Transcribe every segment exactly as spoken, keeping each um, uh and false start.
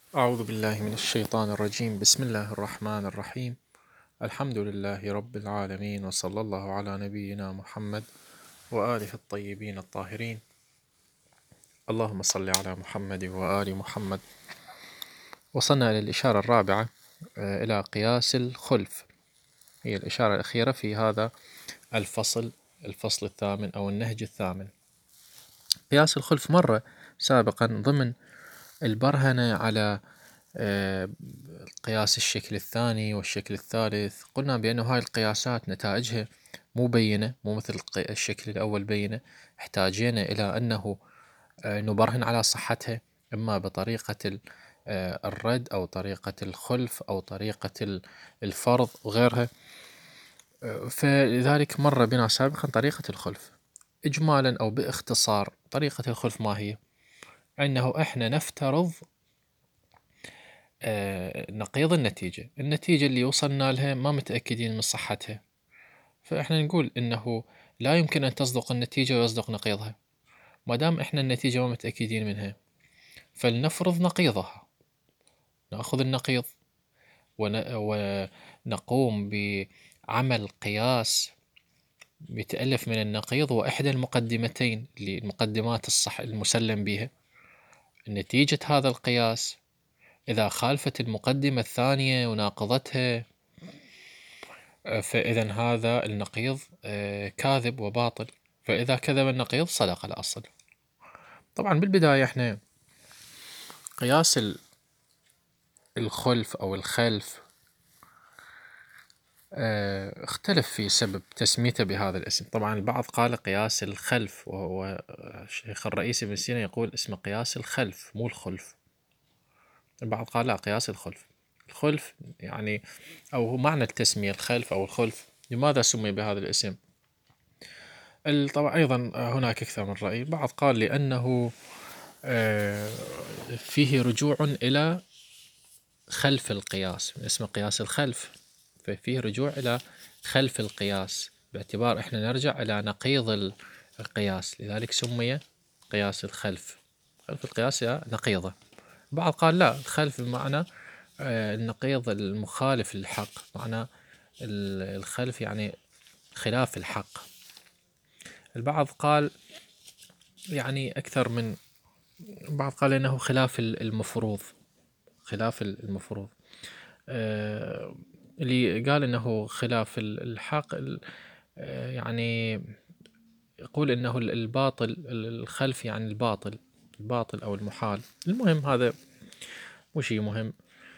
أعوذ بالله من الشيطان الرجيم. بسم الله الرحمن الرحيم. الحمد لله رب العالمين، وصلى الله على نبينا محمد وآله الطيبين الطاهرين. اللهم صل على محمد وآل محمد. وصلنا إلى الإشارة الرابعة، إلى قياس الخلف، هي الإشارة الأخيرة في هذا الفصل الفصل الثامن أو النهج الثامن. قياس الخلف مرة سابقا ضمن البرهنة على قياس الشكل الثاني والشكل الثالث. قلنا بأن هاي القياسات نتائجها مو بينة، مو مثل الشكل الأول بينة، احتاجينا إلى أنه نبرهن على صحتها إما بطريقة الرد أو طريقة الخلف أو طريقة الفرض وغيرها. فلذلك مر بنا سابقا طريقة الخلف. إجمالا أو باختصار، طريقة الخلف ما هي؟ أنه إحنا نفترض آه نقيض النتيجة النتيجة اللي وصلنا لها ما متأكدين من صحتها، فإحنا نقول إنه لا يمكن أن تصدق النتيجة ويصدق نقيضها. ما دام إحنا النتيجة ما متأكدين منها، فلنفرض نقيضها، نأخذ النقيض ونقوم بعمل قياس يتألف من النقيض وإحدى المقدمتين اللي المقدمات الصح المسلم بها. نتيجة هذا القياس إذا خالفت المقدمة الثانية وناقضتها، فإذا هذا النقيض كاذب وباطل، فإذا كذب النقيض صدق الأصل. طبعا بالبداية احنا قياس الخلف أو الخلف اختلف في سبب تسميته بهذا الاسم. طبعا البعض قال قياس الخلف، وهو الشيخ الرئيسي ابن سينا يقول اسمه قياس الخلف مو الخلف. البعض قال لا، قياس الخلف. الخلف يعني أو معنى التسمية الخلف أو الخلف، لماذا سمي بهذا الاسم؟ طبعا أيضا هناك أكثر من رأي. بعض قال لأنه فيه رجوع إلى خلف القياس، اسمه قياس الخلف، ففيه رجوع إلى خلف القياس باعتبار إحنا نرجع إلى نقيض القياس، لذلك سمي قياس الخلف. خلف القياس نقيضه. بعض قال لا، الخلف بمعنى النقيض المخالف للحق، معنى الخلف يعني خلاف الحق. البعض قال يعني أكثر من بعض قال إنه خلاف المفروض، خلاف المفروض. آه اللي قال إنه خلاف الحق آه يعني يقول إنه الباطل، الخلف يعني الباطل الباطل أو المحال. المهم هذا مو شيء مهم.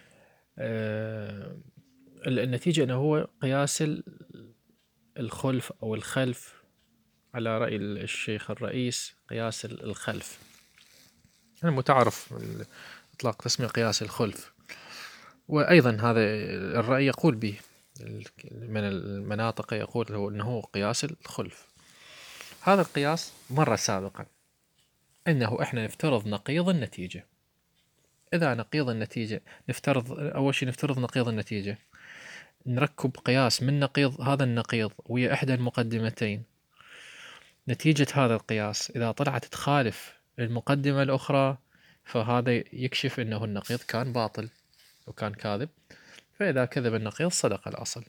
آه النتيجة أنه هو قياس الخلف أو الخلف على رأي الشيخ الرئيس قياس الخلف المتعارف إطلاق تسمية قياس الخلف. وأيضا هذا الرأي يقول به من المناطق، يقول له أنه قياس الخلف. هذا القياس مرة سابقا أنه إحنا نفترض نقيض النتيجة. إذا نقيض النتيجة نفترض أول شيء نفترض نقيض النتيجة، نركب قياس من نقيض هذا النقيض ويا إحدى المقدمتين. نتيجة هذا القياس إذا طلعت تخالف المقدمة الأخرى، فهذا يكشف أنه النقيض كان باطل وكان كاذب، فإذا كذب النقيض صدق الأصل.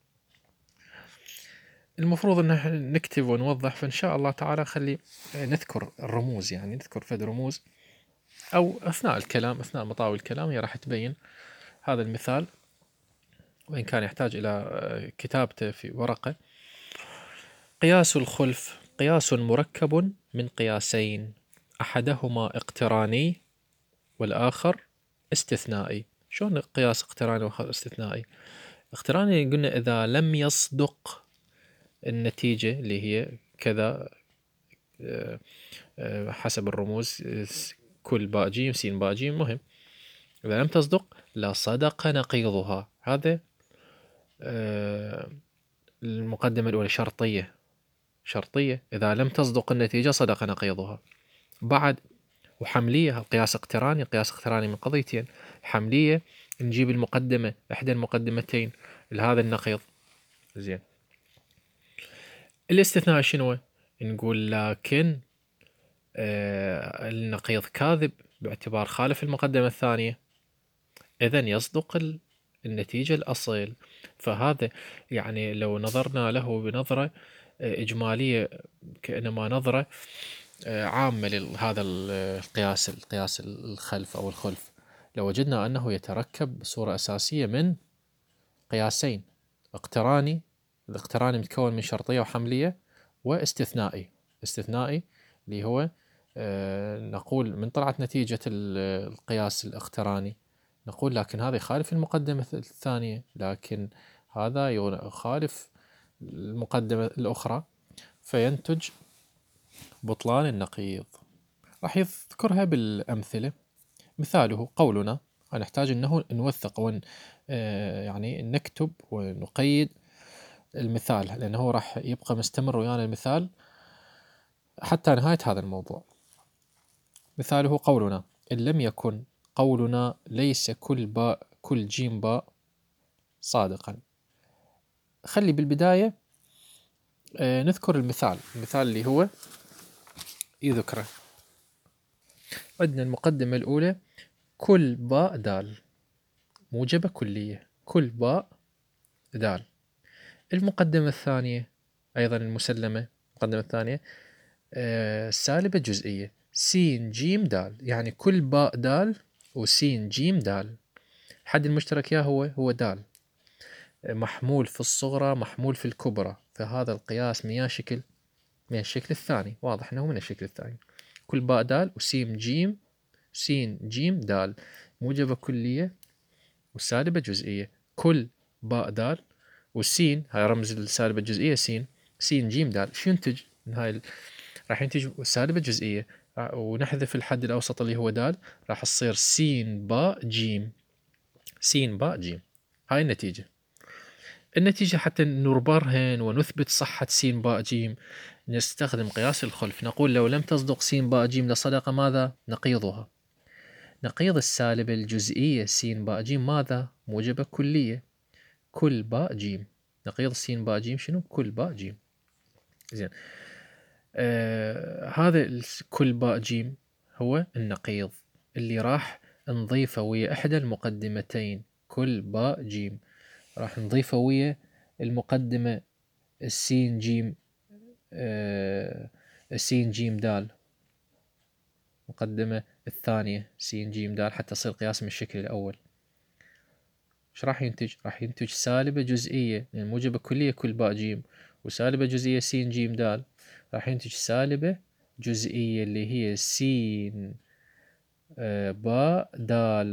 المفروض أن نكتب ونوضح، فإن شاء الله تعالى خلي نذكر الرموز، يعني نذكر فد رموز أو أثناء الكلام، أثناء مطاوي الكلام هي راح تبين هذا المثال، وإن كان يحتاج إلى كتابته في ورقة. قياس الخلف قياس مركب من قياسين، أحدهما اقتراني والآخر استثنائي. شلون قياس اقتراني وآخر استثنائي؟ اقتراني قلنا إذا لم يصدق النتيجة اللي هي كذا حسب الرموز، كل باء جيم سين باء جيم، مهم إذا لم تصدق لا صدق نقيضها. هذا المقدمة الأولى شرطية شرطية إذا لم تصدق النتيجة صدق نقيضها. بعد وحملية، قياس اقتراني قياس اقتراني من قضيتين. حملية نجيب المقدمة إحدى المقدمتين لهذا النقيض. زين. الاستثناء شنو؟ نقول لكن آه النقيض كاذب باعتبار خالف المقدمة الثانية، إذن يصدق ال- النتيجة الأصل. فهذا يعني لو نظرنا له بنظرة آه، إجمالية، كأنما نظرة آه، عامة لهذا القياس القياس الخلف أو الخلف، لوجدنا أنه يتركب بصورة أساسية من قياسين: اقتراني، الاقتراني متكون من شرطية وحملية، واستثنائي. استثنائي اللي هو آه، نقول من طلعت نتيجة القياس الاقتراني نقول لكن هذا يخالف المقدمة الثانية، لكن هذا يخالف المقدمة الأخرى، فينتج بطلان النقيض. راح يذكرها بالأمثلة. مثاله قولنا، نحتاج أنه نوثق ون آه، يعني نكتب ونقيد المثال، لأنه راح يبقى مستمر ويانا المثال حتى نهاية هذا الموضوع. مثاله قولنا: إن لم يكن قولنا ليس كل باء كل جيم باء صادقا. خلي بالبداية آه، نذكر المثال المثال اللي هو يذكره. عندنا المقدمة الأولى: كل باء دال، موجبة كلية، كل باء دال. المقدمة الثانية أيضا المسلمة، المقدمة الثانية آه سالبة جزئية، س ج د، يعني كل باء د وس ج د. الحد المشترك يا هو هو د، محمول في الصغرى محمول في الكبرى، فهذا القياس من شكل من الشكل الثاني، واضح أنه من الشكل الثاني. كل باء د وس ج س ج د، موجبة كلية وسالبة جزئية. كل باء د والسين، هاي رمز السالبة الجزئية س، س ج د، شو ينتج من هاي ال... راح ينتج سالبة جزئية، ونحذف الحد الأوسط اللي هو د، راح تصير س باء ج، س باء ج. هاي النتيجة. النتيجة حتى نبرهن ونثبت صحة س باء ج نستخدم قياس الخلف. نقول لو لم تصدق س باء ج لصدق ماذا؟ نقيضها. نقيض السالبة الجزئية س باء ج ماذا؟ موجبة كلية، كل باء ج. نقيض س باء ج شنو؟ كل باء ج. زين. آه هذا كل باء ج هو النقيض اللي راح نضيفه ويا إحدى المقدمتين. كل باء ج راح نضيفه ويا المقدمة السين ج آه السين ج د، مقدمة الثانية سين ج د، حتى يصير قياس من الشكل الأول. ايش راح ينتج؟ راح ينتج سالبة جزئية، يعني موجبة كلية كل باء ج، وسالبة جزئية س ج د، راح ينتج سالبة جزئية اللي هي س باء د،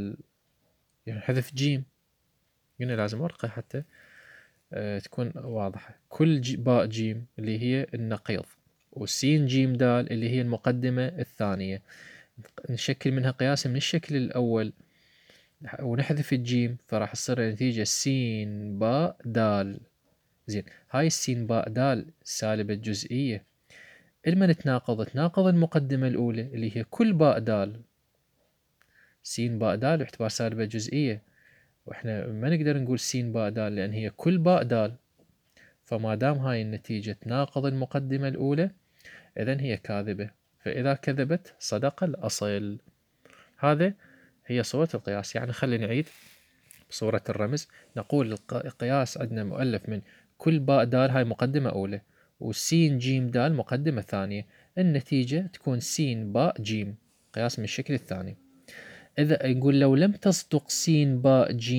يعني حذف ج، هنا لازم ورقة حتى أه تكون واضحة. كل باء ج اللي هي النقيض، وس ج د اللي هي المقدمة الثانية، نشكل منها قياس من الشكل الأول ونحذف الجيم، فراح تصير النتيجة س باء د. زين، هاي السين باء د سالبة جزئية، لما تناقض تناقض المقدمة الأولى اللي هي كل باء د، س باء د باعتبار سالبة جزئية، واحنا ما نقدر نقول س باء د لأن هي كل باء د. فما دام هاي النتيجة تناقض المقدمة الأولى إذن هي كاذبة، فإذا كذبت صدق الأصل. هذا هي صورة القياس. يعني خلينا نعيد بصورة الرمز. نقول القياس عندنا مؤلف من كل باء د، هاي مقدمة أولى، وس ج د مقدمة ثانية. النتيجة تكون س باء ج، قياس من الشكل الثاني. إذا نقول لو لم تصدق س باء ج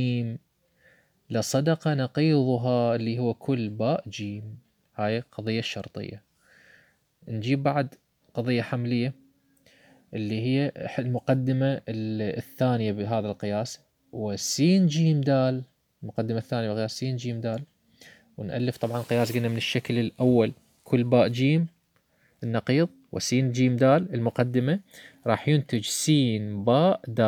لصدق نقيضها اللي هو كل باء ج. هاي قضية الشرطية. نجيب بعد قضية حملية اللي هي المقدمة الثانية بهذا القياس، وس ج د المقدمة الثانية بقياس س ج د، ونألف طبعا قياس قلنا من الشكل الأول كل باء ج النقيض، وس ج د المقدمة، راح ينتج س باء د.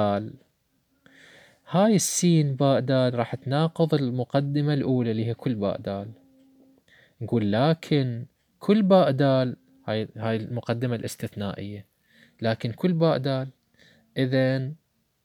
هاي السين باء د راح تناقض المقدمة الأولى اللي هي كل باء د. نقول لكن كل باء د، هاي هاي المقدمة الاستثنائية، لكن كل باء د، إذن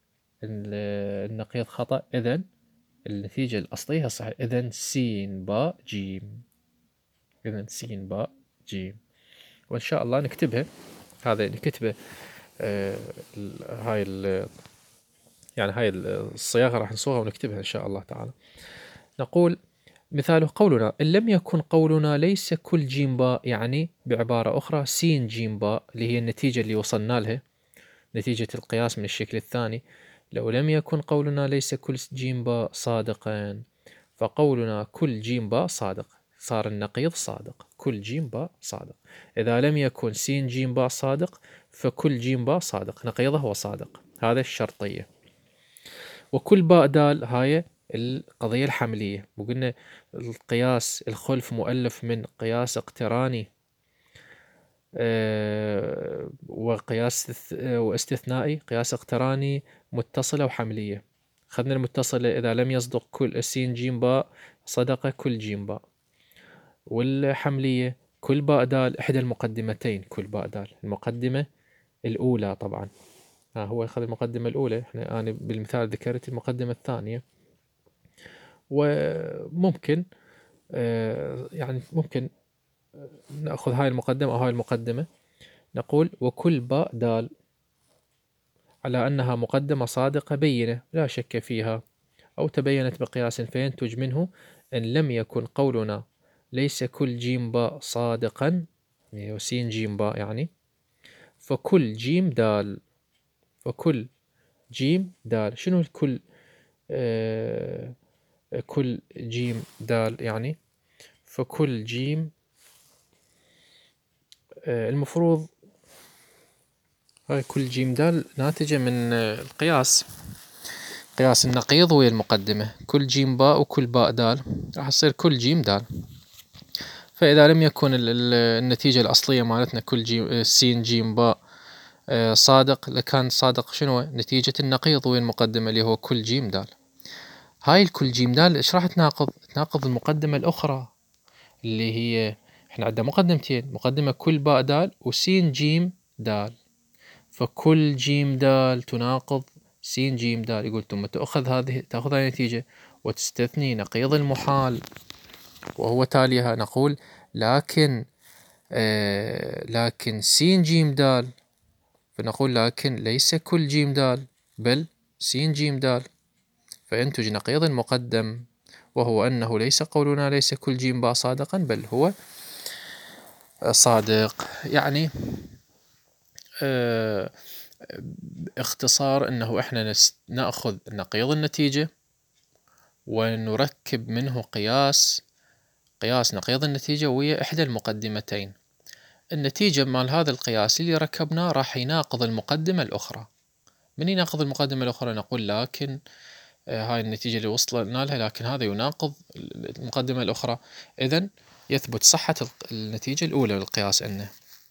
النقيض خطأ، إذن النتيجة الأصلية صحيح، إذن س باء ج، إذن س باء ج. وإن شاء الله نكتبها، هذا نكتبه آه هاي يعني هاي الصياغة راح نصوغها ونكتبها إن شاء الله تعالى. نقول مثال قولنا إن لم يكن قولنا ليس كل جيم باء، يعني بعبارة أخرى سين جيم باء اللي هي النتيجة اللي وصلنا لها، نتيجة القياس من الشكل الثاني. لو لم يكن قولنا ليس كل جيم باء صادقا، فقولنا كل جيم باء صادق، صار النقيض صادق، كل جيم باء صادق. إذا لم يكن سين جيم باء صادق، فكل جيم باء صادق، نقيضه هو صادق. هذا الشرطية. وكل باء دال هاي القضية الحملية، وقلنا القياس الخلف مؤلف من قياس اقتراني أه وقياس واستثنائي، قياس اقتراني متصلة وحملية. خذنا المتصلة إذا لم يصدق كل سين جيم باء صدق كل جيم باء، والحملية كل باء دال إحدى المقدمتين، كل باء دال المقدمة الأولى طبعا. ها هو أخذ المقدمة الأولى، إحنا أنا بالمثال ذكرت المقدمة الثانية. وممكن آه يعني ممكن نأخذ هاي المقدمة أو هاي المقدمة، نقول وكل باء دال على أنها مقدمة صادقة بينة لا شك فيها، أو تبينت بقياس فينتج منه إن لم يكن قولنا ليس كل جيم باء صادقا، يعني سين جيم باء يعني، فكل جيم دال، فكل جيم دال. شنو كل آه كل جيم دال يعني؟ فكل جيم آه المفروض هاي كل جيم دال ناتجة من آه القياس، قياس النقيض ويا المقدمة، كل جيم باء وكل باء دال راح تصير كل جيم دال. فإذا لم يكن النتيجة الأصلية مالتنا كل جيم سين جيم باء صادق، لكان صادق شنو نتيجة النقيض ويا المقدمة اللي هو كل جيم دال. هاي الكل جيم دال إيش راح تناقض؟ تناقض المقدمة الأخرى اللي هي إحنا عندنا مقدمتين، مقدمة كل باء دال وسين جيم دال، فكل جيم دال تناقض سين جيم دال. يقول ثم تأخذ هذه تأخذ هذه النتيجة وتستثني نقيض المحال وهو تاليها. نقول لكن آه لكن سين جيم دال، فنقول لكن ليس كل جيم دال بل سين جيم دال، فينتج نقيض المقدم وهو أنه ليس قولنا ليس كل جيم باء صادقا بل هو صادق. يعني آه باختصار أنه إحنا نأخذ نقيض النتيجة ونركب منه قياس، قياس نقيض النتيجة ويا إحدى المقدمتين. النتيجة مال هذا القياس اللي ركبناه راح يناقض المقدمة الأخرى. من يناقض المقدمة الأخرى؟ نقول لكن آه هاي النتيجة اللي وصلنا لها لكن هذا يناقض المقدمة الأخرى، إذن يثبت صحة النتيجة الأولى للقياس أنه.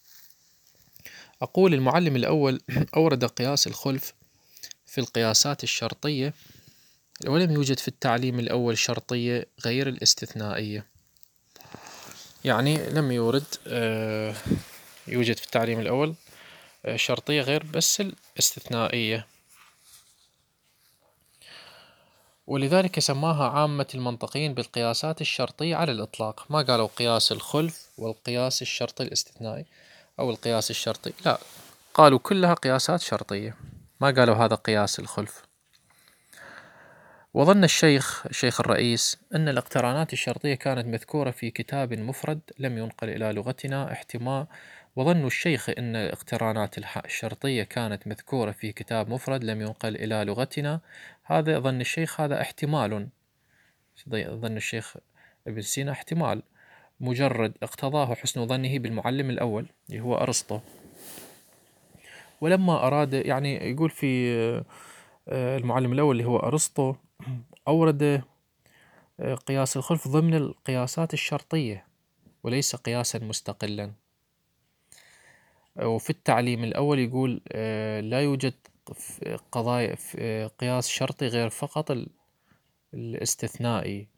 أقول المعلم الأول أورد قياس الخلف في القياسات الشرطية، ولم يوجد في التعليم الأول شرطية غير الاستثنائية. يعني لم يورد آه يوجد في التعليم الأول آه شرطية غير بس الاستثنائية، ولذلك سماها عامة المنطقيين بالقياسات الشرطية على الإطلاق. ما قالوا قياس الخلف والقياس الشرطي الاستثنائي أو القياس الشرطي، لا، قالوا كلها قياسات شرطية، ما قالوا هذا قياس الخلف. وظن الشيخ الشيخ الرئيس أن الاقترانات الشرطية كانت مذكورة في كتاب مفرد لم ينقل إلى لغتنا احتمال. وظن الشيخ أن الاقترانات الشرطية كانت مذكورة في كتاب مفرد لم ينقل إلى لغتنا، هذا ظن الشيخ هذا احتمال، ظن الشيخ ابن سينا احتمال مجرد اقتضاه حسن ظنه بالمعلم الأول اللي هو أرسطو. ولما أراد يعني يقول في المعلم الأول اللي هو أرسطو أورد قياس الخلف ضمن القياسات الشرطية وليس قياسا مستقلا. وفي التعليم الأول يقول لا يوجد قضايا قياس شرطي غير فقط الاستثنائي،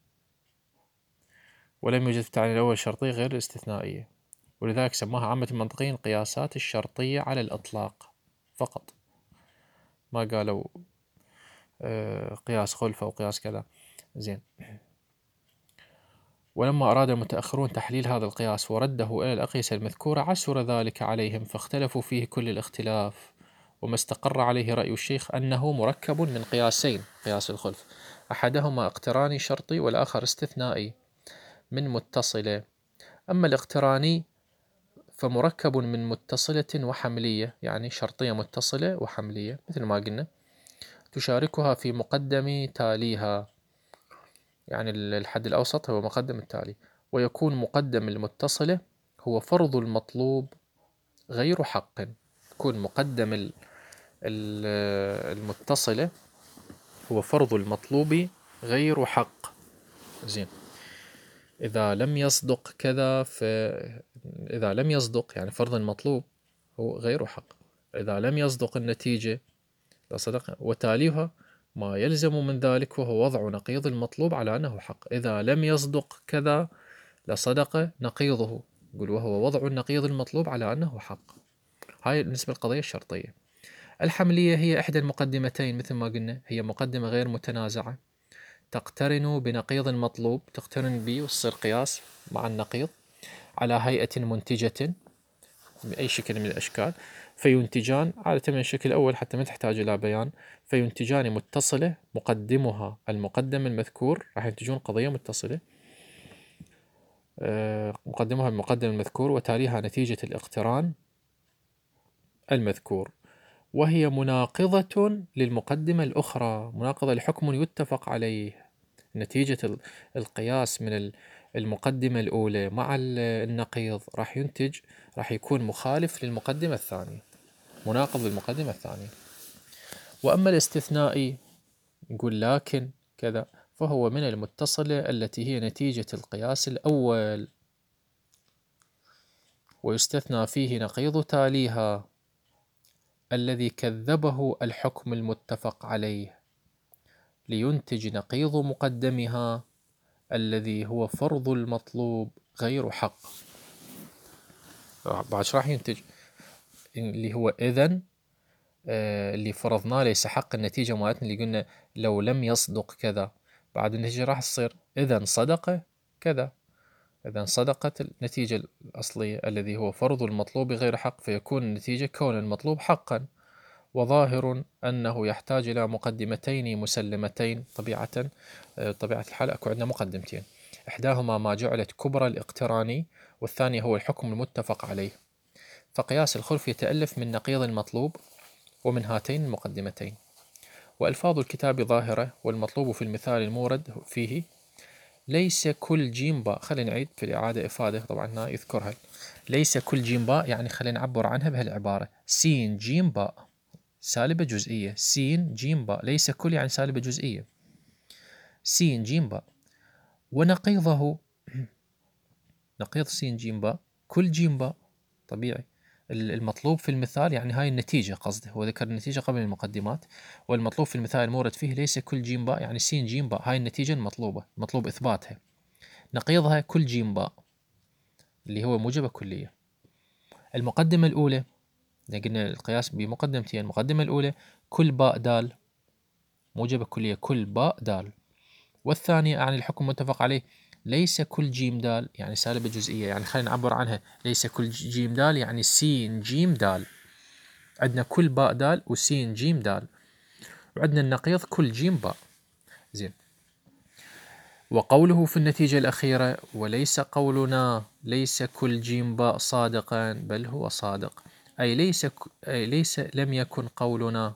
ولم يوجد في التعليم الأول شرطية غير الاستثنائية، ولذلك سماها عامة المنطقيين القياسات الشرطية على الإطلاق فقط، ما قالوا قياس خلف أو قياس كذا. زين. ولما أراد المتأخرون تحليل هذا القياس ورده إلى الأقيسة المذكورة عسر ذلك عليهم، فاختلفوا فيه كل الاختلاف وما استقر عليه رأي الشيخ أنه مركب من قياسين قياس الخلف، أحدهما اقتراني شرطي والآخر استثنائي من متصلة. أما الاقتراني فمركب من متصلة وحملية، يعني شرطية متصلة وحملية مثل ما قلنا، تشاركها في مقدم تاليها، يعني الحد الأوسط هو مقدم التالي، ويكون مقدم المتصلة هو فرض المطلوب غير حق. يكون مقدم المتصلة هو فرض المطلوب غير حق. زين، إذا لم يصدق كذا، إذا لم يصدق يعني فرض المطلوب هو غير حق، إذا لم يصدق النتيجة صدق وتاليها ما يلزم من ذلك وهو وضع نقيض المطلوب على أنه حق. إذا لم يصدق كذا لصدق نقيضه، يقول وهو وضع النقيض المطلوب على أنه حق. هاي بالنسبة للقضية الشرطية. الحملية هي إحدى المقدمتين مثل ما قلنا، هي مقدمة غير متنازعة تقترن بنقيض المطلوب، تقترن به وتصير قياس مع النقيض على هيئة منتجة بأي شكل من الأشكال، فينتجان عادة من الشكل الأول حتى ما تحتاج إلى بيان، فينتجان متصلة مقدمها المقدم المذكور، راح ينتجون قضية متصلة مقدمها المقدم المذكور وتاليها نتيجة الاقتران المذكور، وهي مناقضة للمقدمة الأخرى، مناقضة لحكم يتفق عليه. نتيجة القياس من المقدمة الأولى مع النقيض راح ينتج، راح يكون مخالف للمقدمة الثانية، مناقض للمقدمة الثانية. وأما الاستثنائي نقول لكن كذا، فهو من المتصلة التي هي نتيجة القياس الأول، ويستثنى فيه نقيض تاليها الذي كذبه الحكم المتفق عليه، لينتج نقيض مقدمها الذي هو فرض المطلوب غير حق. بعد راح ينتج اللي هو إذن آه اللي فرضناه ليس حق، النتيجة مالتنا اللي قلنا لو لم يصدق كذا، بعد النتيجة راح تصير إذن صدق كذا، إذن صدقت النتيجة الأصلية الذي هو فرض المطلوب غير حق، فيكون النتيجة كون المطلوب حقا. وظاهر أنه يحتاج إلى مقدمتين مسلمتين، طبيعة طبيعة الحال أكو عندنا مقدمتين، إحداهما ما جعلت كبرى الاقتراني، والثاني هو الحكم المتفق عليه. فقياس الخلف يتألف من نقيض المطلوب ومن هاتين المقدمتين. وألفاظ الكتاب ظاهرة، والمطلوب في المثال المورد فيه ليس كل جيم باء. خلينا نعيد في الإعادة إفادة، طبعا هنا يذكرها، ليس كل جيم باء يعني خلينا نعبر عنها بهالعبارة، سين جيم باء سالبة جزئية، سين جيم باء، ليس كل يعني سالبة جزئية، سين جيم باء. ونقيضه نقيض سين جيم باء كل جيم باء، طبيعي. المطلوب في المثال يعني هاي النتيجة قصده، هو ذكر النتيجة قبل المقدمات، والمطلوب في المثال المورد فيه ليس كل جيم باء يعني سين جيم باء، هاي النتيجة المطلوبة مطلوب إثباتها. نقيضها كل جيم باء اللي هو موجبة كلية. المقدمة الأولى قلنا القياس بمقدمتين، المقدمة الأولى كل باء دال موجبة كلية، كل باء دال. والثانية يعني الحكم متفق عليه ليس كل جيم دال يعني سالبة جزئية، يعني خلينا نعبر عنها ليس كل جيم دال يعني سين جيم دال. عندنا كل باء دال وسين جيم دال، وعندنا النقيض كل جيم باء. زين. وقوله في النتيجة الأخيرة وليس قولنا ليس كل جيم باء صادقا بل هو صادق، أي ليس أي ليس لم يكن قولنا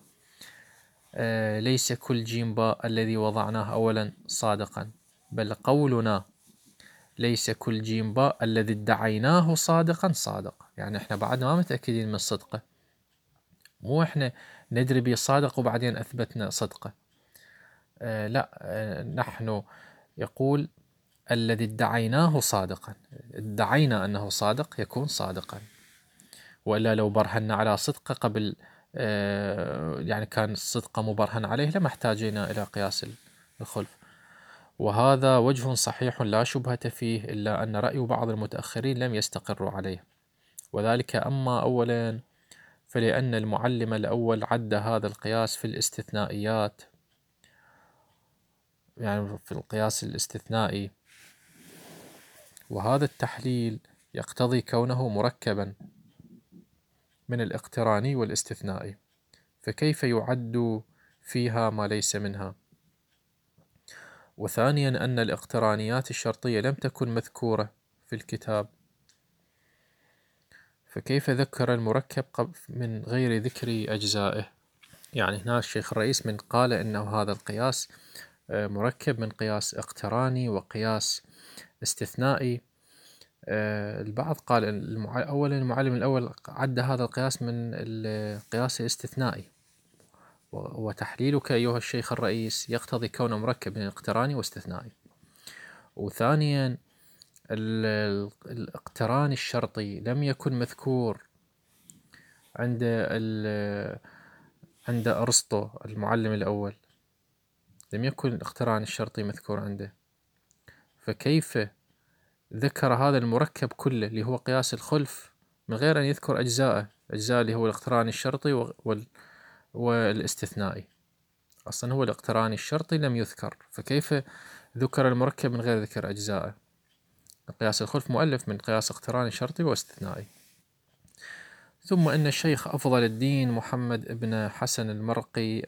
آه ليس كل جيم باء الذي وضعناه أولا صادقا، بل قولنا ليس كل جيم باء الذي ادعيناه صادقا صادق، يعني احنا بعدنا ما متأكدين من صدقه، مو احنا ندري به صادق وبعدين أثبتنا صدقه. آه لا آه نحن يقول الذي ادعيناه صادقا، ادعينا أنه صادق يكون صادقا، وإلا لو برهنا على صدقه قبل آه يعني كان الصدق مبرهن عليه لما احتاجنا إلى قياس الخلف. وهذا وجه صحيح لا شبهة فيه، إلا أن رأي بعض المتأخرين لم يستقروا عليه، وذلك أما أولا فلأن المعلم الأول عد هذا القياس في الاستثنائيات، يعني في القياس الاستثنائي، وهذا التحليل يقتضي كونه مركبا من الاقتراني والاستثنائي، فكيف يعد فيها ما ليس منها؟ وثانيا أن الاقترانيات الشرطية لم تكن مذكورة في الكتاب، فكيف ذكر المركب من غير ذكر أجزائه؟ يعني هنا الشيخ الرئيس من قال أنه هذا القياس مركب من قياس اقتراني وقياس استثنائي. البعض قال أولا المعلم الأول عد هذا القياس من القياس الاستثنائي، وتحليلك أيها الشيخ الرئيس يقتضي كونه مركب من اقتراني واستثنائي. وثانيا الاقتران الشرطي لم يكن مذكور عند عند أرسطو المعلم الأول، لم يكن الاقتران الشرطي مذكور عنده، فكيف ذكر هذا المركب كله اللي هو قياس الخلف من غير أن يذكر أجزاءه، أجزاء اللي هو الاقتران الشرطي وال... والاستثنائي؟ أصلا هو الاقتران الشرطي لم يذكر، فكيف ذكر المركب من غير ذكر أجزاءه؟ قياس الخلف مؤلف من قياس اقتراني شرطي واستثنائي. ثم أن الشيخ أفضل الدين محمد بن حسن المرقي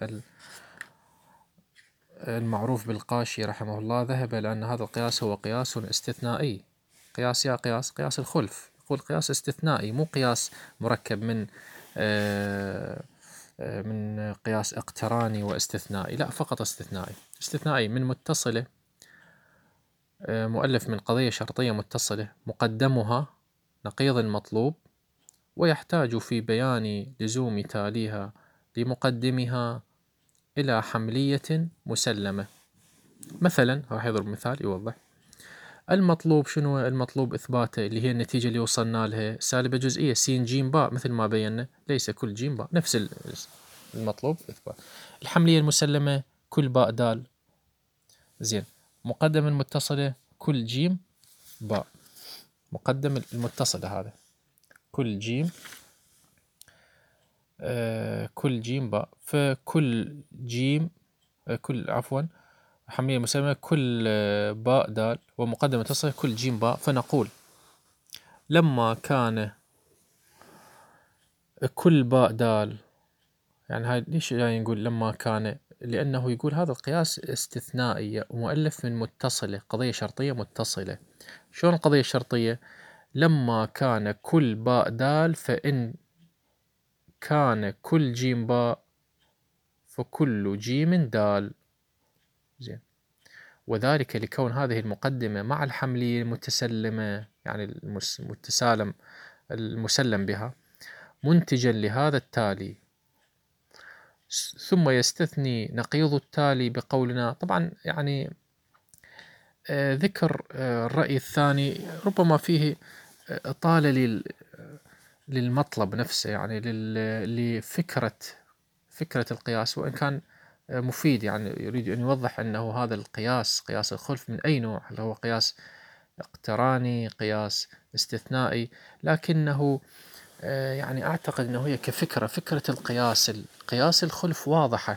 المعروف بالقاشي رحمه الله ذهب إلى أن هذا القياس هو قياس استثنائي. قياس يا قياس قياس الخلف، يقول قياس استثنائي مو قياس مركب من من قياس اقتراني واستثنائي، لا فقط استثنائي. استثنائي من متصلة، مؤلف من قضية شرطية متصلة مقدمها نقيض المطلوب، ويحتاج في بيان لزوم تاليها لمقدمها إلى حملية مسلمة. مثلا راح يضرب مثال يوضح المطلوب. شنو المطلوب إثباته؟ اللي هي النتيجة اللي وصلنا لها سالبة جزئية س ج باء، مثل ما بينا ليس كل ج باء، نفس المطلوب إثبات. الحملية المسلمة كل باء دال. زين، مقدم المتصلة كل ج باء، مقدم المتصلة هذا كل ج آه كل ج باء، فكل ج آه كل عفوا حملية مسلمة كل باء دال ومقدمة متصلة كل ج باء. فنقول لما كان كل باء دال، يعني هاي ليش يعني نقول لما كان؟ لأنه يقول هذا القياس استثنائي ومؤلف من متصلة، قضية شرطية متصلة. شلون القضية الشرطية؟ لما كان كل باء دال فإن كان كل جيم باء فكل جيم دال. زين، وذلك لكون هذه المقدمة مع الحملية المتسلمة، يعني المتسالم المسلم بها، منتجا لهذا التالي، ثم يستثني نقيض التالي بقولنا. طبعا يعني آه ذكر آه الرأي الثاني ربما فيه آه إطالة للمطلب نفسه، يعني لفكرة فكرة القياس، وإن كان آه مفيد، يعني يريد أن يوضح أنه هذا القياس قياس الخلف من أي نوع، هل هو قياس اقتراني قياس استثنائي، لكنه يعني أعتقد أنه هي كفكرة فكرة القياس قياس الخلف واضحة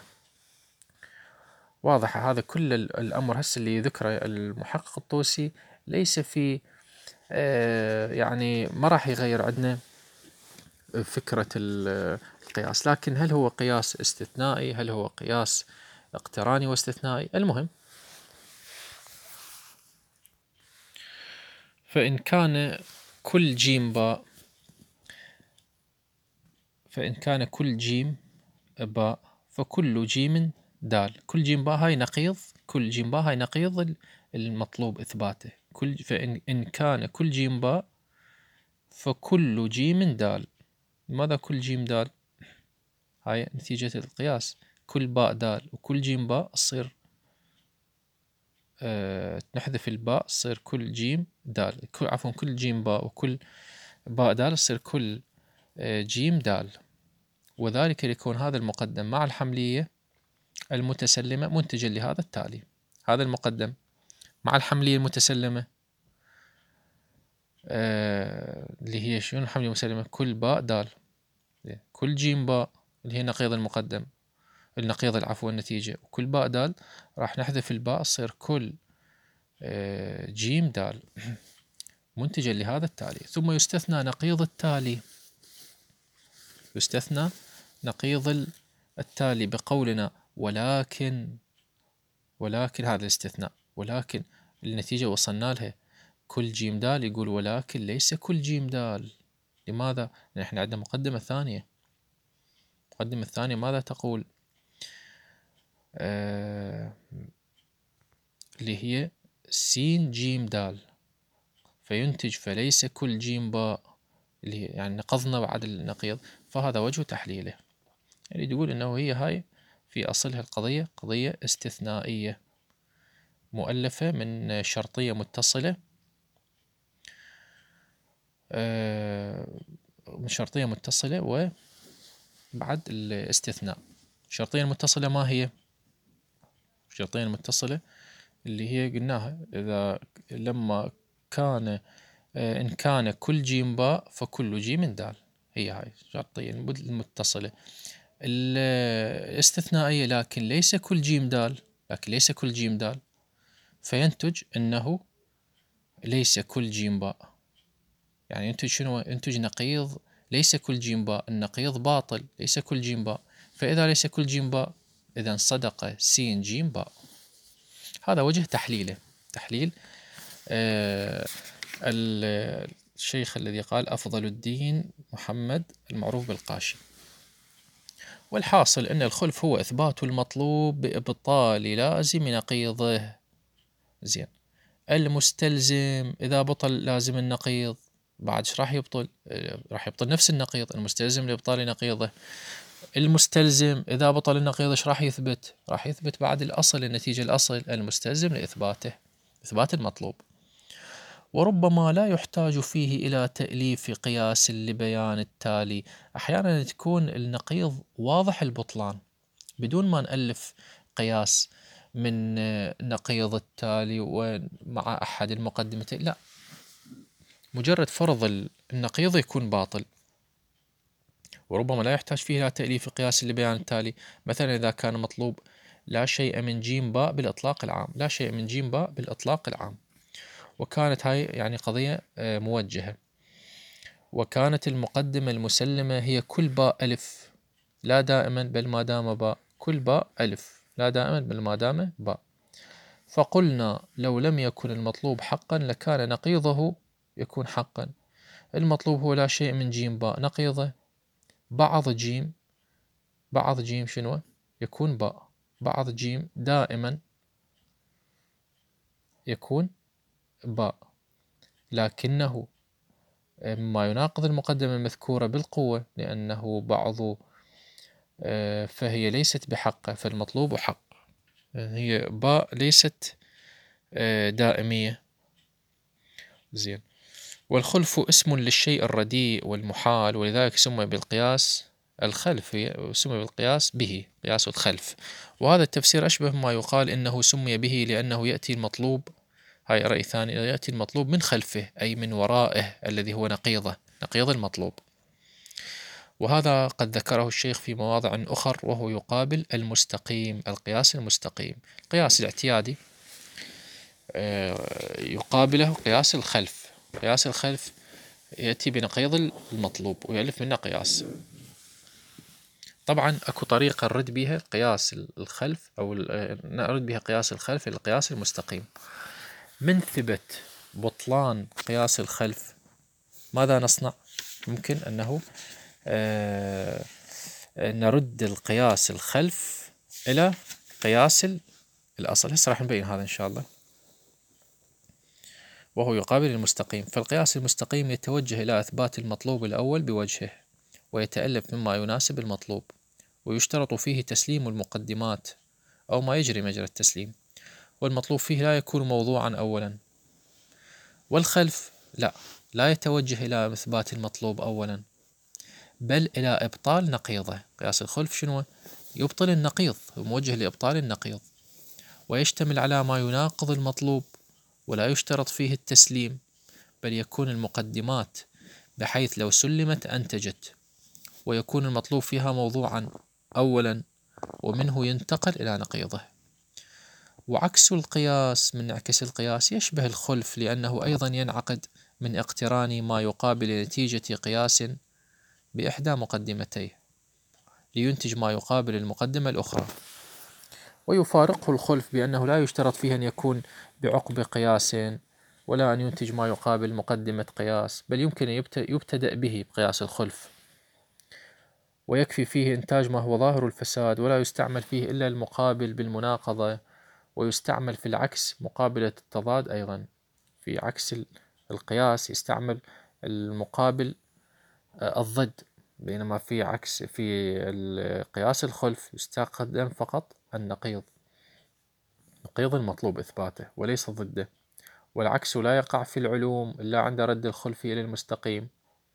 واضحة. هذا كل الأمر هسه اللي ذكره المحقق الطوسي ليس في يعني ما راح يغير عندنا فكرة القياس، لكن هل هو قياس استثنائي، هل هو قياس اقتراني واستثنائي؟ المهم فإن كان كل جيم باء فإن كان كل جيم باء فكل جيم دال. كل جيم باء هاي نقيض كل جيم باء هاي نقيض المطلوب إثباته. كل فإن إن كان كل جيم باء فكل جيم دال. ماذا كل جيم دال؟ هاي نتيجة القياس، كل باء دال وكل جيم باء تصير أه نحذف الباء تصير كل جيم دال، كل عفوا كل جيم باء وكل باء دال تصير كل أه جيم دال. وذلك ليكون هذا المقدم مع الحملية المتسلمة منتجا لهذا التالي. هذا المقدم مع الحملية المتسلمة آه اللي هي شنو الحملية المتسلمة؟ كل باء دال كل جيم باء اللي هي نقيض المقدم النقيض العفو النتيجة، وكل باء دال راح نحذف الباء تصير كل آه جيم دال منتجا لهذا التالي. ثم يستثنى نقيض التالي، يستثنى نقيض التالي بقولنا ولكن، ولكن هذا الاستثناء، ولكن النتيجة وصلنا لها كل جيم دال، يقول ولكن ليس كل جيم دال. لماذا؟ لأن احنا عندنا مقدمة ثانية. المقدمة الثانية ماذا تقول؟ آه اللي هي سين جيم دال، فينتج فليس كل جيم باء، اللي هي يعني نقضنا بعد النقيض. فهذا وجه تحليله، يعني تقول انه هي هاي في اصلها القضية قضية استثنائية مؤلفة من شرطية متصلة، آه من شرطية متصلة وبعد الاستثناء. الشرطية المتصلة ما هي؟ الشرطية المتصلة اللي هي قلناها إذا لما كان إن كان كل جيم باء فكل جيم دال، هي هاي الشرطية المتصلة. الاستثنائية لكن ليس كل جيم دال، لكن ليس كل جيم دال، فينتج أنه ليس كل جيم باء، يعني ينتج شنو؟ ينتج نقيض ليس كل جيم باء، النقيض باطل ليس كل جيم باء، فإذا ليس كل جيم باء إذا صدق سين جيم باء. هذا وجه تحليله، تحليل آه الشيخ الذي قال أفضل الدين محمد المعروف بالقاشي. والحاصل أن الخلف هو إثبات المطلوب بإبطال لازم نقيضه. زين، المستلزم إذا بطل لازم النقيض بعد ايش راح يبطل؟ راح يبطل نفس النقيض، المستلزم لإبطال نقيضه. المستلزم إذا بطل النقيض ايش راح يثبت؟ راح يثبت بعد الأصل، النتيجة الأصل المستلزم لإثباته، إثبات المطلوب. وربما لا يحتاج فيه إلى تأليف قياس لبيان التالي، أحيانا تكون النقيض واضح البطلان بدون ما نألف قياس من نقيض التالي ومع أحد المقدمتين، لا، مجرد فرض النقيض يكون باطل. وربما لا يحتاج فيه إلى تأليف قياس لبيان التالي، مثلا إذا كان مطلوب لا شيء من جيم باء بالإطلاق العام، لا شيء من جيم باء بالإطلاق العام، وكانت هاي يعني قضية موجهة، وكانت المقدمة المسلمة هي كل باء ألف لا دائما بل ما دام باء، كل باء ألف لا دائما بل ما دام باء. فقلنا لو لم يكن المطلوب حقا لكان نقيضه يكون حقا. المطلوب هو لا شيء من جيم باء، نقيضه بعض جيم، بعض جيم شنو؟ يكون باء، بعض جيم دائما يكون باء، لكنه ما يناقض المقدمة المذكورة بالقوة، لأنه بعض فهي ليست بحقة، فالمطلوب حق، هي باء ليست دائمية. زين، والخلف اسم للشيء الرديء والمحال، ولذلك سمي بالقياس الخلف، سمي بالقياس به، قياس الخلف. وهذا التفسير أشبه ما يقال إنه سمي به لأنه يأتي المطلوب، هاي رأي ثاني، يأتي المطلوب من خلفه أي من ورائه الذي هو نقيضه، نقيض المطلوب. وهذا قد ذكره الشيخ في مواضع أخر، وهو يقابل المستقيم، القياس المستقيم. القياس الاعتيادي يقابله قياس الخلف، قياس الخلف يأتي بنقيض المطلوب ويألف منه قياس. طبعا أكو طريقة نرد بها قياس الخلف أو نرد بها قياس الخلف إلى القياس المستقيم. من ثبت بطلان قياس الخلف ماذا نصنع؟ ممكن أنه آه نرد القياس الخلف إلى قياس الأصل. هسه راح نبين هذا إن شاء الله. وهو يقابل المستقيم. فالقياس المستقيم يتوجه إلى إثبات المطلوب الأول بوجهه، ويتألف مما يناسب المطلوب، ويشترط فيه تسليم المقدمات أو ما يجري مجرى التسليم، والمطلوب فيه لا يكون موضوعا أولا. والخلف لا، لا يتوجه إلى إثبات المطلوب أولا بل إلى إبطال نقيضه. قياس الخلف شنو؟ يبطل النقيض، موجه لإبطال النقيض، ويشتمل على ما يناقض المطلوب، ولا يشترط فيه التسليم، بل يكون المقدمات بحيث لو سلمت أنتجت، ويكون المطلوب فيها موضوعا أولا، ومنه ينتقل إلى نقيضه. وعكس القياس، من عكس القياس يشبه الخلف، لأنه أيضا ينعقد من اقتران ما يقابل نتيجة قياس بإحدى مقدمتيه. لينتج ما يقابل المقدمة الأخرى. ويفارقه الخلف بأنه لا يشترط فيه أن يكون بعقب قياس ولا أن ينتج ما يقابل مقدمة قياس، بل يمكن أن يبتدأ به بقياس الخلف، ويكفي فيه إنتاج ما هو ظاهر الفساد، ولا يستعمل فيه إلا المقابل بالمناقضة، ويستعمل في العكس مقابلة التضاد أيضا. في عكس القياس يستعمل المقابل الضد، بينما في عكس في قياس الخلف يستخدم فقط النقيض، نقيض المطلوب إثباته وليس ضده. والعكس لا يقع في العلوم إلا عند رد الخلف إلى المستقيم،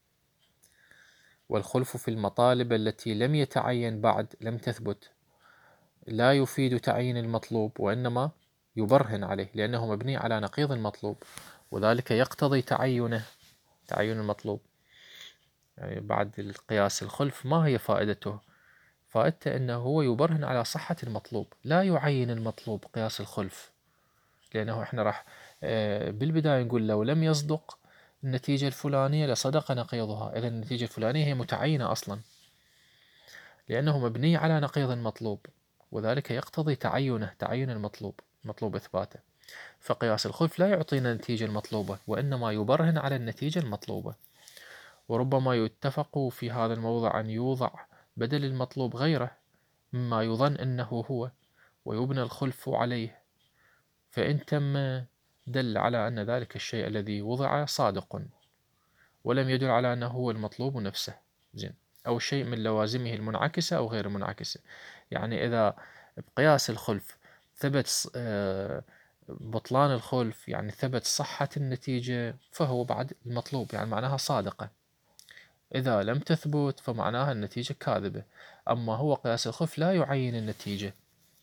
والخلف في المطالب التي لم يتعين بعد لم تثبت لا يفيد تعيين المطلوب، وإنما يبرهن عليه لأنه مبني على نقيض المطلوب، وذلك يقتضي تعينه تعين المطلوب. يعني بعد القياس الخلف ما هي فائدته؟ فائدته أنه هو يبرهن على صحة المطلوب، لا يعين المطلوب قياس الخلف، لأنه إحنا راح بالبداية نقول لو لم يصدق النتيجة الفلانية لصدق نقيضها، إذا النتيجة الفلانية هي متعينة أصلا لأنه مبني على نقيض المطلوب، وذلك يقتضي تعينه تعين المطلوب مطلوب إثباته. فقياس الخلف لا يعطينا النتيجة المطلوبة، وإنما يبرهن على النتيجة المطلوبة. وربما يتفق في هذا الموضع أن يوضع بدل المطلوب غيره مما يظن أنه هو، ويبنى الخلف عليه، فإن تم دل على أن ذلك الشيء الذي وضع صادق، ولم يدل على أنه هو المطلوب نفسه. زين. أو شيء من لوازمه المنعكسة أو غير المنعكسة. يعني إذا بقياس الخلف ثبت بطلان الخلف، يعني ثبت صحة النتيجة، فهو بعد المطلوب، يعني معناها صادقة. إذا لم تثبت فمعناها النتيجة كاذبة. أما هو قياس الخلف لا يعين النتيجة،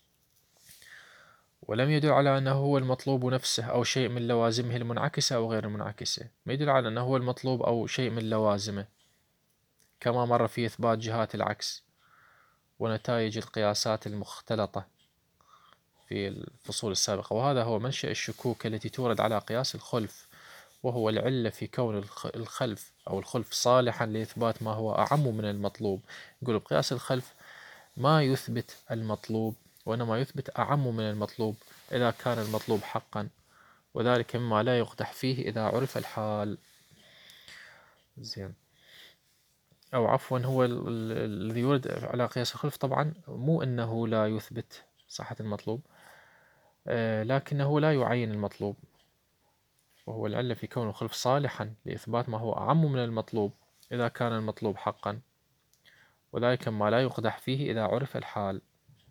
ولم يدل على أنه هو المطلوب نفسه أو شيء من لوازمه المنعكسة أو غير المنعكسة، ما يدل على أنه هو المطلوب أو شيء من لوازمه، كما مر في إثبات جهات العكس ونتائج القياسات المختلطة في الفصول السابقة. وهذا هو منشأ الشكوك التي تورد على قياس الخلف، وهو العلة في كون الخلف أو الخلف صالحا لإثبات ما هو أعم من المطلوب. يقول بقياس الخلف ما يثبت المطلوب، وإنما يثبت أعم من المطلوب إذا كان المطلوب حقا، وذلك مما لا يقدح فيه إذا عرف الحال. زين. أو عفوا هو الذي يورد على قياس الخلف طبعا مو أنه لا يثبت صحة المطلوب، آه لكنه لا يعين المطلوب، وهو العلة في كون الخلف صالحا لإثبات ما هو أعم من المطلوب إذا كان المطلوب حقا، وذلك ما لا يقدح فيه إذا عرف الحال.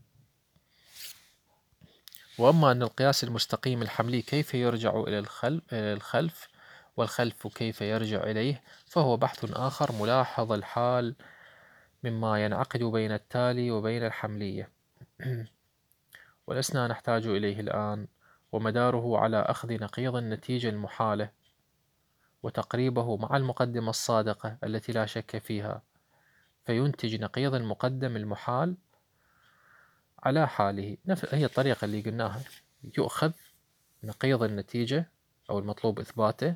وأما أن القياس المستقيم الحملي كيف يرجع إلى الخلف والخلف كيف يرجع إليه، فهو بحث آخر ملاحظ الحال مما ينعقد بين التالي وبين الحملية ولسنا نحتاج إليه الآن، ومداره على أخذ نقيض النتيجة المحالة وتقريبه مع المقدمة الصادقة التي لا شك فيها، فينتج نقيض المقدم المحال على حاله. نفس هي الطريقة اللي قلناها، يؤخذ نقيض النتيجة أو المطلوب إثباته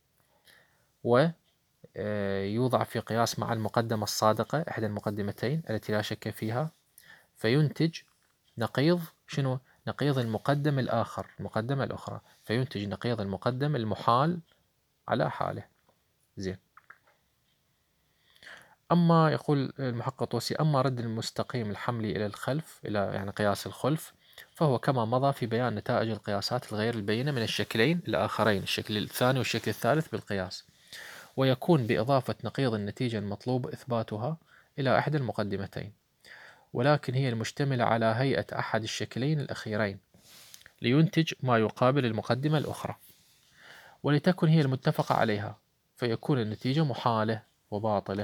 ويوضع في قياس مع المقدمة الصادقة إحدى المقدمتين التي لا شك فيها، فينتج نقيض شنو؟ نقيض المقدم الآخر، المقدمة الأخرى، فينتج نقيض المقدم المحال على حاله. زين. أما يقول المحقق الطوسي أما رد المستقيم الحملي إلى الخلف إلى يعني قياس الخلف، فهو كما مضى في بيان نتائج القياسات الغير البينة من الشكلين الآخرين، الشكل الثاني والشكل الثالث بالقياس، ويكون بإضافة نقيض النتيجة المطلوب إثباتها إلى إحدى المقدمتين، ولكن هي المشتملة على هيئة أحد الشكلين الأخيرين لينتج ما يقابل المقدمة الأخرى، ولتكن هي المتفق عليها، فيكون النتيجة محالة وباطلة.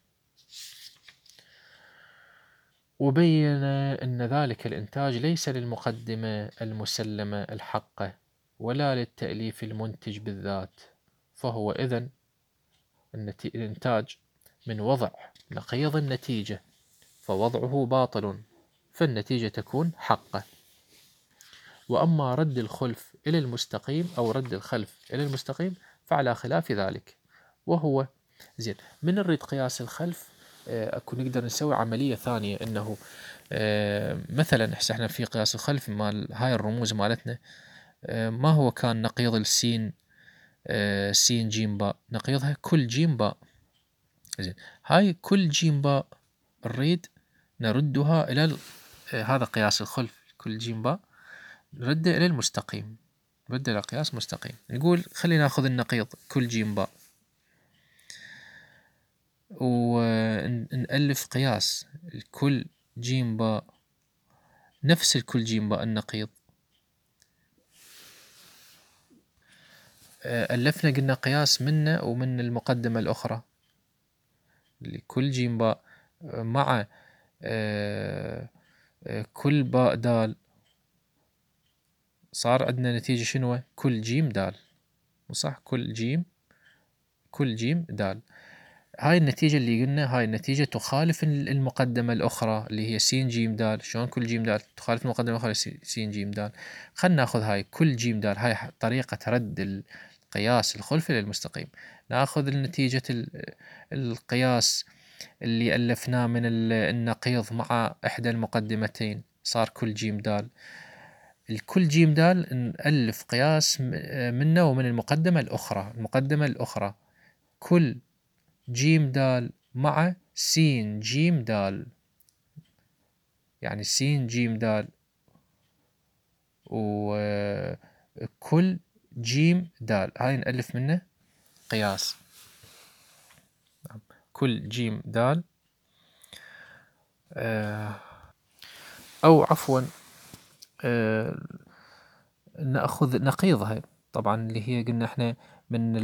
وبين أن ذلك الإنتاج ليس للمقدمة المسلمة الحقة ولا للتأليف المنتج بالذات، فهو إذن الإنتاج من وضع نقيض النتيجة، فوضعه باطل، فالنتيجة تكون حقة. وأما رد الخلف إلى المستقيم أو رد الخلف إلى المستقيم فعلى خلاف ذلك، وهو زين من نريد قياس الخلف اكو نقدر نسوي عملية ثانية، انه مثلا هسه احنا في قياس الخلف مال هاي الرموز مالتنا، ما هو كان نقيض السين سين جيم باء، نقيضها كل جيم باء. زين، هاي كل جيم باء نريد نردها الى هذا قياس الخلف، كل جيم باء نرده الى المستقيم، نرده الى قياس مستقيم. نقول خلينا ناخذ النقيض كل جيم باء ونألف قياس الكل جيم باء نفس الكل جيم باء النقيض. ألفنا قلنا قياس منه ومن المقدمة الأخرى لكل جيم باء مع كل باء دال، صار عندنا نتيجة شنو؟ كل جيم دال، صح؟ كل جيم كل جيم دال. هاي النتيجة اللي قلنا هاي النتيجة تخالف المقدمة الأخرى اللي هي س جيم دال. شلون كل جيم دال تخالف المقدمة الأخرى س جيم دال؟ خلنا ناخذ هاي كل جيم دال، هاي طريقة رد القياس الخلفي للمستقيم. ناخذ النتيجة القياس اللي ألفناه من النقيض مع إحدى المقدمتين، صار كل جيم دال. الكل جيم دال نألف قياس منه ومن المقدمة الأخرى، المقدمة الأخرى كل جيم دال مع سين جيم دال، يعني سين جيم دال وكل جيم دال، هاي نألف منه قياس كل جيم دال. أو عفوا نأخذ نقيضها طبعا اللي هي قلنا احنا من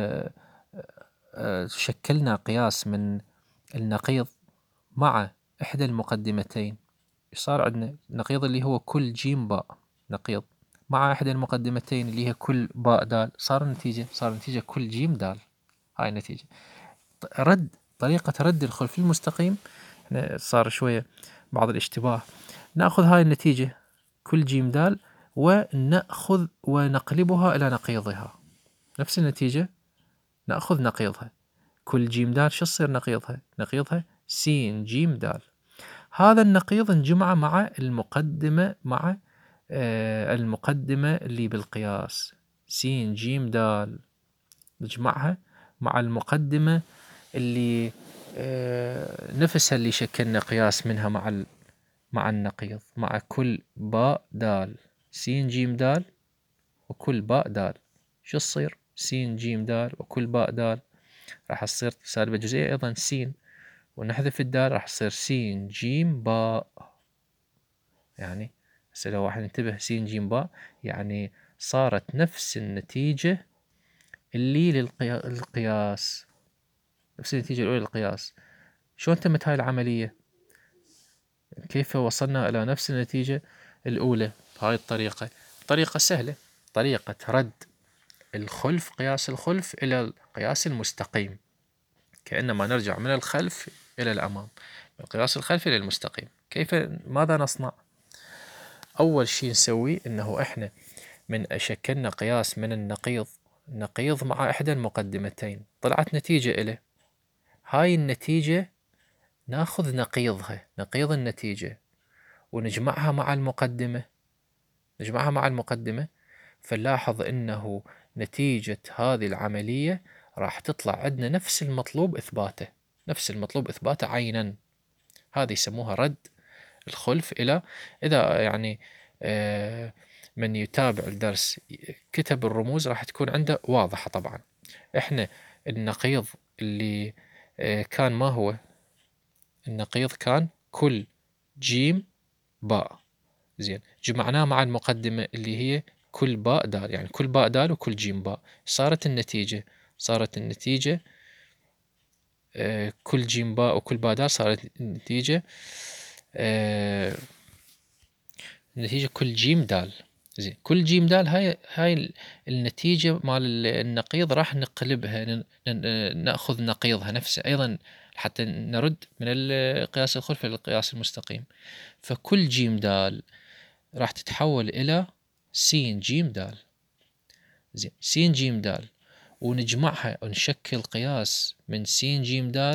شكلنا قياس من النقيض مع إحدى المقدمتين، صار عندنا نقيض اللي هو كل جيم باء نقيض مع إحدى المقدمتين اللي هي كل باء دال، صار النتيجة صار النتيجة كل جيم دال. هاي النتيجة. رد طريقة رد الخلفي المستقيم احنا صار شوية بعض الاشتباه. نأخذ هاي النتيجة كل جيم دال ونأخذ ونقلبها إلى نقيضها، نفس النتيجة نأخذ نقيضها كل جيم دال. شو تصير نقيضها؟ نقيضها سين جيم دال. هذا النقيض نجمعه مع المقدمة مع آه المقدمة اللي بالقياس سين جيم دال، نجمعها مع المقدمة اللي آه نفسها اللي شكلنا قياس منها مع مع النقيض، مع كل باء دال سين جيم دال وكل باء دال. شو تصير؟ سين جيم دال وكل باء دال راح تصير سالبة جزئية أيضا سين، ونحذف الدال راح تصير سين جيم باء. يعني هسه لو واحد انتبه سين جيم باء يعني صارت نفس النتيجة اللي للقياس، نفس النتيجة الأولى للقياس. شلون تمت هاي العملية؟ كيف وصلنا إلى نفس النتيجة الأولى بهاي الطريقة؟ طريقة سهلة، طريقة رد الخلف قياس الخلف إلى القياس المستقيم، كأنما نرجع من الخلف إلى الأمام، من القياس الخلفي للمستقيم. كيف ماذا نصنع؟ أول شيء نسوي إنه إحنا من شكلنا قياس من النقيض نقيض مع إحدى المقدمتين، طلعت نتيجة إله، هاي النتيجة ناخذ نقيضها نقيض النتيجة ونجمعها مع المقدمة نجمعها مع المقدمة فنلاحظ إنه نتيجة هذه العملية راح تطلع عندنا نفس المطلوب إثباته، نفس المطلوب إثباته عينا. هذه يسموها رد الخلف إلى، إذا يعني آه من يتابع الدرس كتب الرموز راح تكون عنده واضحة. طبعا إحنا النقيض اللي آه كان ما هو النقيض كان كل جيم باء، زين جمعناه مع المقدمة اللي هي كل باء دال، يعني كل باء دال وكل جيم باء. صارت النتيجة صارت النتيجة آه كل جيم باء وكل باء دال، صارت النتيجة آه النتيجة كل جيم دال. زين كل جيم دال هاي هاي النتيجة مال النقيض راح نقلبها نأخذ نقيضها نفسه أيضا حتى نرد من القياس الخلفي للقياس المستقيم. فكل جيم دال راح تتحول إلى سين جيم دال. زين سين جيم دال ونجمعها ونشكل قياس من سين جيم دال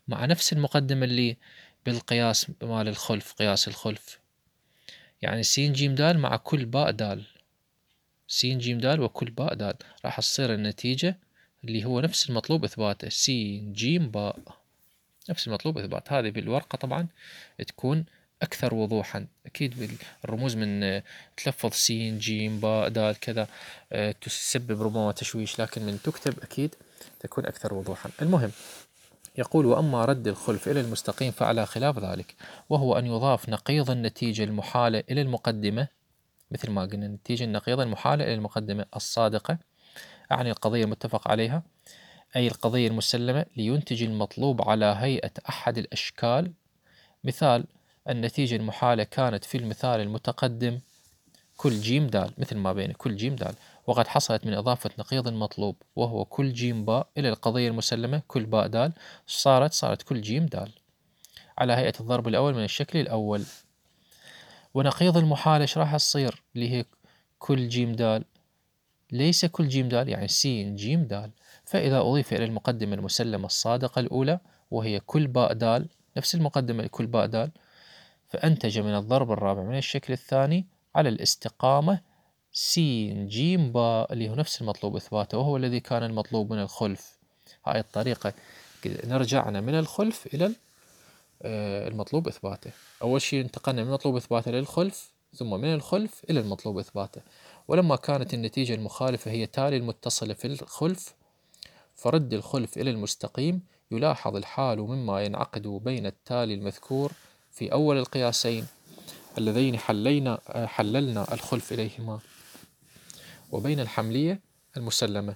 مع نفس المقدمة اللي بالقياس مال الخلف، قياس الخلف، يعني س ج د مع كل باء د، س ج د وكل باء د، راح تصير النتيجة اللي هو نفس المطلوب إثباته، س ج باء، نفس المطلوب إثبات. هذه بالورقة طبعا تكون أكثر وضوحا. أكيد الرموز من تلفظ س ج باء د كذا تسبب ربما تشويش، لكن من تكتب أكيد تكون أكثر وضوحا. المهم يقول: وأما رد الخلف إلى المستقيم فعلى خلاف ذلك، وهو أن يضاف نقيض النتيجة المحالة إلى المقدمة، مثل ما قلنا النتيجة النقيضة المحالة إلى المقدمة الصادقة، أعني القضية المتفق عليها، أي القضية المسلمة، لينتج المطلوب على هيئة أحد الأشكال. مثال: النتيجة المحالة كانت في المثال المتقدم كل ج د، مثل ما بين كل ج د، وقد حصلت من إضافة نقيض المطلوب وهو كل ج باء إلى القضية المسلمة كل باء د، صارت صارت كل ج د على هيئة الضرب الأول من الشكل الأول. ونقيض المحالة ايش راح تصير؟ اللي هي كل ج د، ليس كل ج د، يعني س ج د. فإذا أضيف إلى المقدمة المسلمة الصادقة الأولى وهي كل باء د، نفس المقدمة لكل باء د، فأنتج من الضرب الرابع من الشكل الثاني على الاستقامة س ج باء، اللي هو نفس المطلوب إثباته وهو الذي كان المطلوب من الخلف. هاي الطريقة نرجعنا من الخلف إلى المطلوب إثباته. أول شيء انتقلنا من المطلوب إثباته للخلف، ثم من الخلف إلى المطلوب إثباته. ولما كانت النتيجة المخالفة هي تالي المتصلة في الخلف، فرد الخلف إلى المستقيم يلاحظ الحال مما ينعقد بين التالي المذكور في أول القياسين اللذين حلينا حللنا الخلف إليهما، وبين الحملية المسلمة.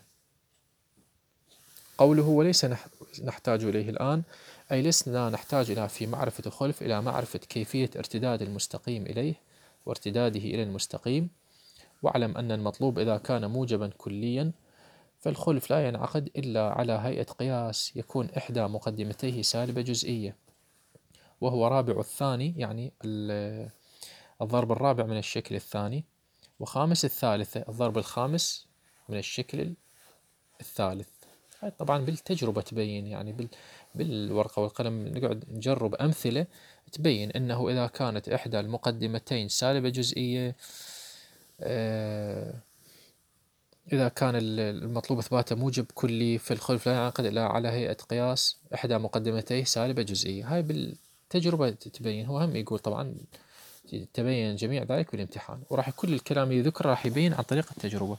قوله: وليس نحتاج إليه الآن، أي لسنا نحتاج إلى في معرفة الخلف إلى معرفة كيفية ارتداد المستقيم إليه وارتداده إلى المستقيم. واعلم أن المطلوب إذا كان موجبا كليا فالخلف لا ينعقد إلا على هيئة قياس يكون إحدى مقدمتيه سالبة جزئية، وهو رابع الثاني، يعني الضرب الرابع من الشكل الثاني، وخامس الثالثة، الضرب الخامس من الشكل الثالث. هاي طبعا بالتجربة تبين، يعني بال بالورقة والقلم نقعد نجرب أمثلة تبين أنه إذا كانت إحدى المقدمتين سالبة جزئية، إذا كان المطلوب إثباته موجب كلي فالخلف لا ينعقد إلا على هيئة قياس إحدى مقدمتيه سالبة جزئية. هاي بالتجربة تبين. هو هم يقول طبعا تبين جميع ذلك بالامتحان، وراح كل الكلام اللي ذكر راح يبين عن طريق التجربة.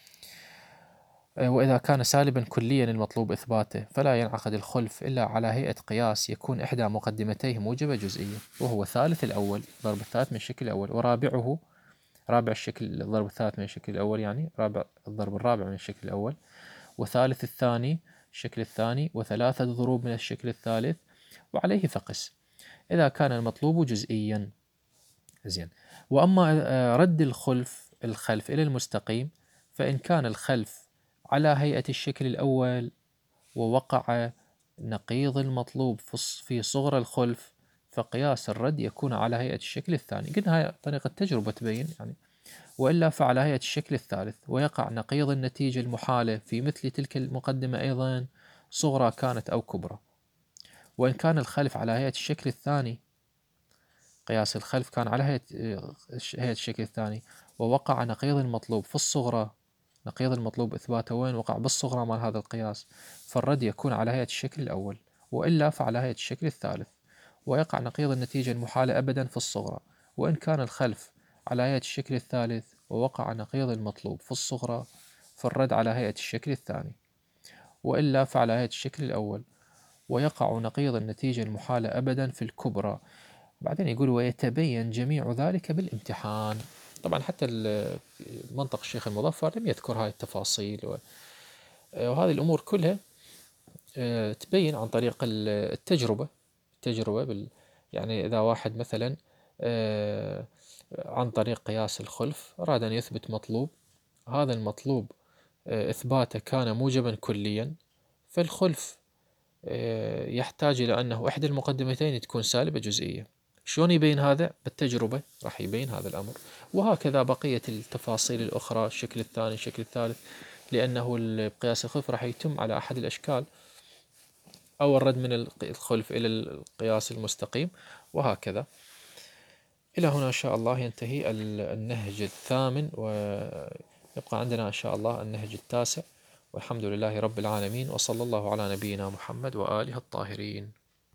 وإذا كان سالبا كليا المطلوب إثباته فلا ينعقد الخلف إلا على هيئة قياس يكون إحدى مقدمتيه موجبة جزئية، وهو ثالث الأول، ضرب الثالث من الشكل الأول، ورابعه رابع الشكل، الضرب الثالث من الشكل الأول، يعني رابع الضرب الرابع من الشكل الأول، وثالث الثاني الشكل الثاني، وثلاثة ضروب من الشكل الثالث، وعليه فقس إذا كان المطلوب جزئيا. زين. وأما رد الخلف الخلف إلى المستقيم، فإن كان الخلف على هيئة الشكل الأول ووقع نقيض المطلوب في صغر الخلف فقياس الرد يكون على هيئة الشكل الثاني. قلنا هاي طريقة تجربة تبين يعني. وإلا فعلى هيئة الشكل الثالث، ويقع نقيض النتيجة المحالة في مثل تلك المقدمة أيضا صغرى كانت أو كبرى. وإن كان الخلف على هيئة الشكل الثاني، قياس الخلف كان على هيئة هيئة الشكل الثاني ووقع نقيض المطلوب في الصغرى، نقيض المطلوب إثباته وين وقع بالصغرى مال هذا القياس، فالرد يكون على هيئة الشكل الأول، وإلا فعلى هيئة الشكل الثالث، ويقع نقيض النتيجة المحالة أبدا في الصغرى. وإن كان الخلف على هيئة الشكل الثالث ووقع نقيض المطلوب في الصغرى فالرد على هيئة الشكل الثاني، وإلا فعلى هيئة الشكل الأول، ويقع نقيض النتيجة المحالة أبدا في الكبرى. بعدين يقول: ويتبين جميع ذلك بالامتحان. طبعا حتى منطق الشيخ المظفر لم يذكر هاي التفاصيل، وهذه الأمور كلها تبين عن طريق التجربة. التجربة بال يعني إذا واحد مثلا عن طريق قياس الخلف أراد أن يثبت مطلوب، هذا المطلوب إثباته كان موجبا كليا، فالخلف يحتاج إلى أنه إحدى المقدمتين تكون سالبة جزئية. شلون يبين هذا؟ بالتجربة راح يبين هذا الأمر. وهكذا بقية التفاصيل الأخرى، الشكل الثاني الشكل الثالث، لأنه قياس الخلف راح يتم على أحد الأشكال أو الرد من الخلف إلى القياس المستقيم، وهكذا. إلى هنا إن شاء الله ينتهي النهج الثامن، ويبقى عندنا إن شاء الله النهج التاسع، والحمد لله رب العالمين، وصلى الله على نبينا محمد وآله الطاهرين.